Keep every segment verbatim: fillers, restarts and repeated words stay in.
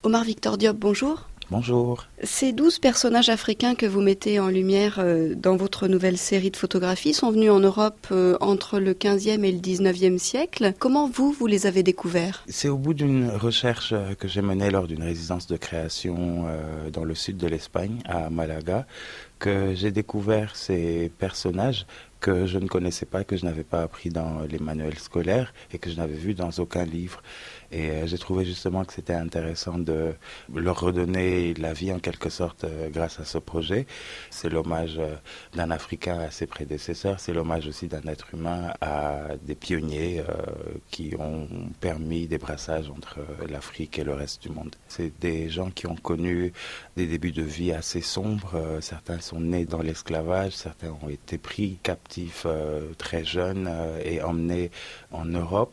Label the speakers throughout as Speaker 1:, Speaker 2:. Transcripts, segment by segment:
Speaker 1: Omar Victor Diop, bonjour.
Speaker 2: Bonjour.
Speaker 1: Ces douze personnages africains que vous mettez en lumière euh, dans votre nouvelle série de photographies sont venus en Europe euh, entre le quinzième et le dix-neuvième siècle. Comment vous, vous les avez découverts ?
Speaker 2: C'est au bout d'une recherche que j'ai menée lors d'une résidence de création euh, dans le sud de l'Espagne, à Malaga, que j'ai découvert ces personnages que je ne connaissais pas, que je n'avais pas appris dans les manuels scolaires et que je n'avais vu dans aucun livre. Et euh, j'ai trouvé justement que c'était intéressant de leur redonner la vie en quelque sorte euh, grâce à ce projet. C'est l'hommage euh, d'un Africain à ses prédécesseurs, c'est l'hommage aussi d'un être humain à des pionniers euh, qui ont permis des brassages entre euh, l'Afrique et le reste du monde. C'est des gens qui ont connu des débuts de vie assez sombres. Euh, certains sont nés dans l'esclavage, certains ont été pris captifs euh, très jeunes euh, et emmenés en Europe.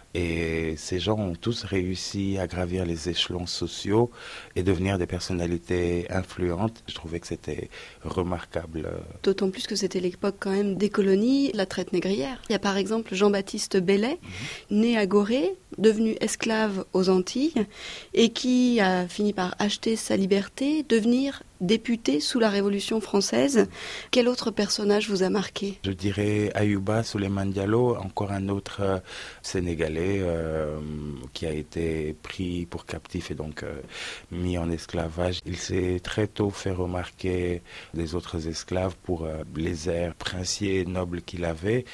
Speaker 2: Et ces gens ont tous réussi à gravir les échelons sociaux et devenir des personnalités influentes. Je trouvais que c'était remarquable.
Speaker 1: D'autant plus que c'était l'époque quand même des colonies, la traite négrière. Il y a par exemple Jean-Baptiste Bellay, mmh. né à Gorée, devenu esclave aux Antilles et qui a fini par acheter sa liberté, devenir député sous la Révolution française. Quel autre personnage vous a marqué ?
Speaker 2: Je dirais Ayouba Souleymane Diallo, encore un autre euh, Sénégalais euh, qui a été pris pour captif et donc euh, mis en esclavage. Il s'est très tôt fait remarquer des autres esclaves pour euh, les airs princiers et nobles qu'il avait.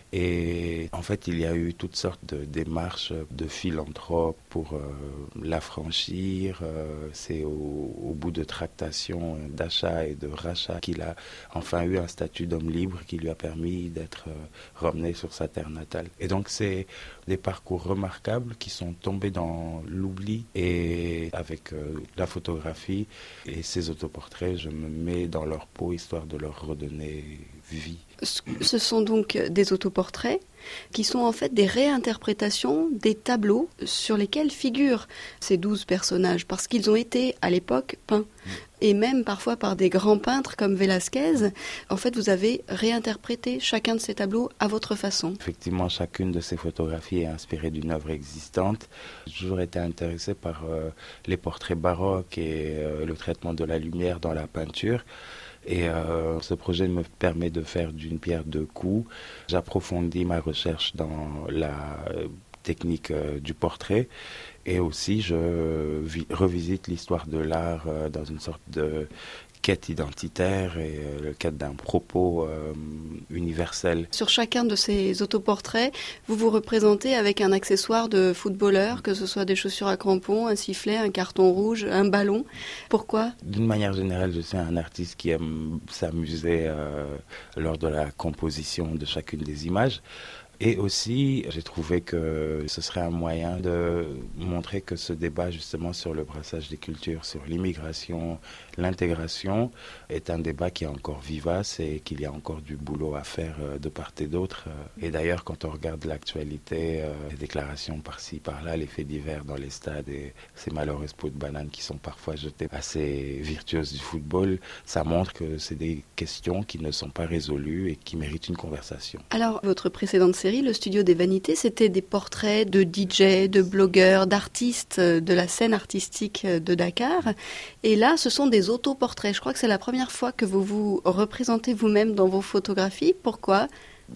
Speaker 2: Et en fait, il y a eu toutes sortes de démarches de philanthropes pour euh, l'affranchir. Euh, c'est au, au bout de tractations d'achat et de rachat qu'il a enfin eu un statut d'homme libre qui lui a permis d'être euh, ramené sur sa terre natale. Et donc, c'est des parcours remarquables qui sont tombés dans l'oubli. Et avec euh, la photographie et ces autoportraits, je me mets dans leur peau histoire de leur redonner vie.
Speaker 1: Ce sont donc des autoportraits qui sont en fait des réinterprétations des tableaux sur lesquels figurent ces douze personnages parce qu'ils ont été à l'époque peints et même parfois par des grands peintres comme Velázquez. En fait, vous avez réinterprété chacun de ces tableaux à votre façon.
Speaker 2: Effectivement, chacune de ces photographies est inspirée d'une œuvre existante. J'ai toujours été intéressé par euh, les portraits baroques et euh, le traitement de la lumière dans la peinture. Et euh, ce projet me permet de faire d'une pierre deux coups. J'approfondis ma recherche dans la technique euh, du portrait et aussi je vi- revisite l'histoire de l'art euh, dans une sorte de quête identitaire et euh, le quête d'un propos euh, universel.
Speaker 1: Sur chacun de ces autoportraits, vous vous représentez avec un accessoire de footballeur, que ce soit des chaussures à crampons, un sifflet, un carton rouge, un ballon. Pourquoi ?
Speaker 2: D'une manière générale, je suis un artiste qui aime s'amuser euh, lors de la composition de chacune des images. Et aussi, j'ai trouvé que ce serait un moyen de montrer que ce débat justement sur le brassage des cultures, sur l'immigration, l'intégration, est un débat qui est encore vivace et qu'il y a encore du boulot à faire de part et d'autre. Et d'ailleurs, quand on regarde l'actualité, les déclarations par-ci, par-là, les faits divers dans les stades et ces malheureuses pots de banane qui sont parfois jetées à ces virtuoses du football, ça montre que c'est des questions qui ne sont pas résolues et qui méritent une conversation.
Speaker 1: Alors, votre précédente série, Le Studio des Vanités, c'était des portraits de D J, de blogueurs, d'artistes de la scène artistique de Dakar. Et là, ce sont des autoportraits. Je crois que c'est la première fois que vous vous représentez vous-même dans vos photographies. Pourquoi ?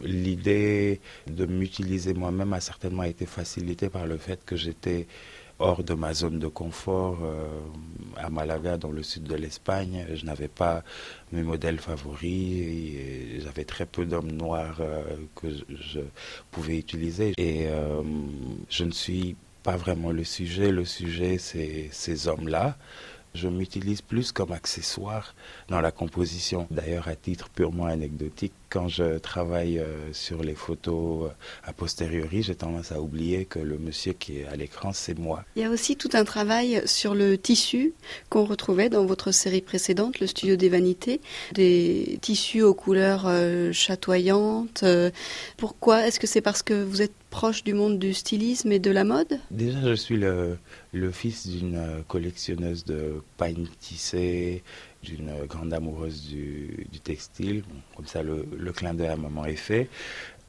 Speaker 2: L'idée de m'utiliser moi-même a certainement été facilitée par le fait que j'étais hors de ma zone de confort euh, à Malaga, dans le sud de l'Espagne. Je n'avais pas mes modèles favoris et j'avais très peu d'hommes noirs euh, que je, je pouvais utiliser. Et euh, je ne suis pas vraiment le sujet. Le sujet, c'est ces hommes-là. Je m'utilise plus comme accessoire dans la composition. D'ailleurs, à titre purement anecdotique, quand je travaille euh, sur les photos euh, a posteriori, j'ai tendance à oublier que le monsieur qui est à l'écran, c'est moi.
Speaker 1: Il y a aussi tout un travail sur le tissu qu'on retrouvait dans votre série précédente, Le Studio des Vanités, des tissus aux couleurs euh, chatoyantes. Euh, pourquoi ? Est-ce que c'est parce que vous êtes proche du monde du stylisme et de la mode ?
Speaker 2: Déjà, je suis le, le fils d'une collectionneuse de pagnes tissées, d'une grande amoureuse du, du textile. Comme ça, le, le clin d'œil à maman est fait.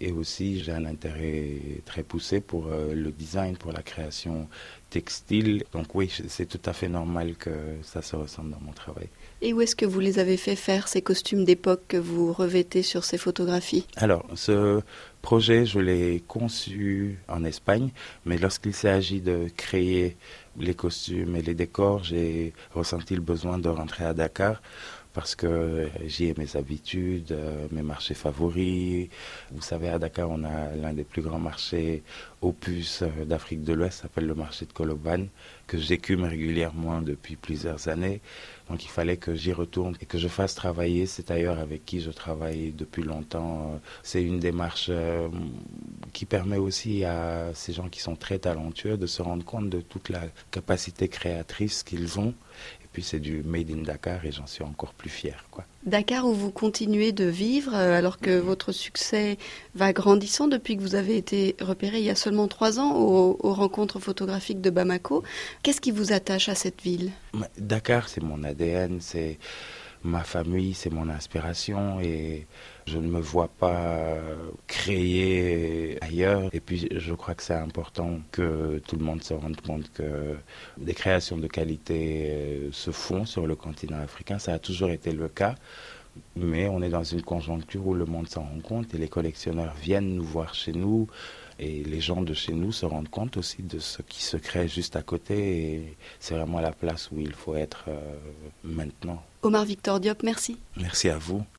Speaker 2: Et aussi, j'ai un intérêt très poussé pour euh, le design, pour la création textile. Donc oui, c'est tout à fait normal que ça se ressente dans mon travail.
Speaker 1: Et où est-ce que vous les avez fait faire, ces costumes d'époque que vous revêtez sur ces photographies?
Speaker 2: Alors, ce projet, je l'ai conçu en Espagne, mais lorsqu'il s'agit de créer les costumes et les décors, j'ai ressenti le besoin de rentrer à Dakar parce que j'y ai mes habitudes, mes marchés favoris. Vous savez, à Dakar, on a l'un des plus grands marchés opus d'Afrique de l'Ouest, s'appelle le marché de Colobane, que j'écume régulièrement depuis plusieurs années. Donc il fallait que j'y retourne et que je fasse travailler cet tailleur avec qui je travaille depuis longtemps. C'est une démarche qui permet aussi à ces gens qui sont très talentueux de se rendre compte de toute la capacité créatrice qu'ils ont. Et puis c'est du Made in Dakar et j'en suis encore plus fier, quoi.
Speaker 1: Dakar où vous continuez de vivre alors que votre succès va grandissant depuis que vous avez été repéré il y a seulement trois ans aux, aux rencontres photographiques de Bamako. Qu'est-ce qui vous attache à cette ville?
Speaker 2: Dakar, c'est mon A D N, c'est ma famille, c'est mon inspiration et je ne me vois pas créer ailleurs. Et puis je crois que c'est important que tout le monde se rende compte que des créations de qualité se font sur le continent africain. Ça a toujours été le cas, mais on est dans une conjoncture où le monde s'en rend compte et les collectionneurs viennent nous voir chez nous. Et les gens de chez nous se rendent compte aussi de ce qui se crée juste à côté. Et c'est vraiment la place où il faut être euh, maintenant.
Speaker 1: Omar Victor Diop, merci.
Speaker 2: Merci à vous.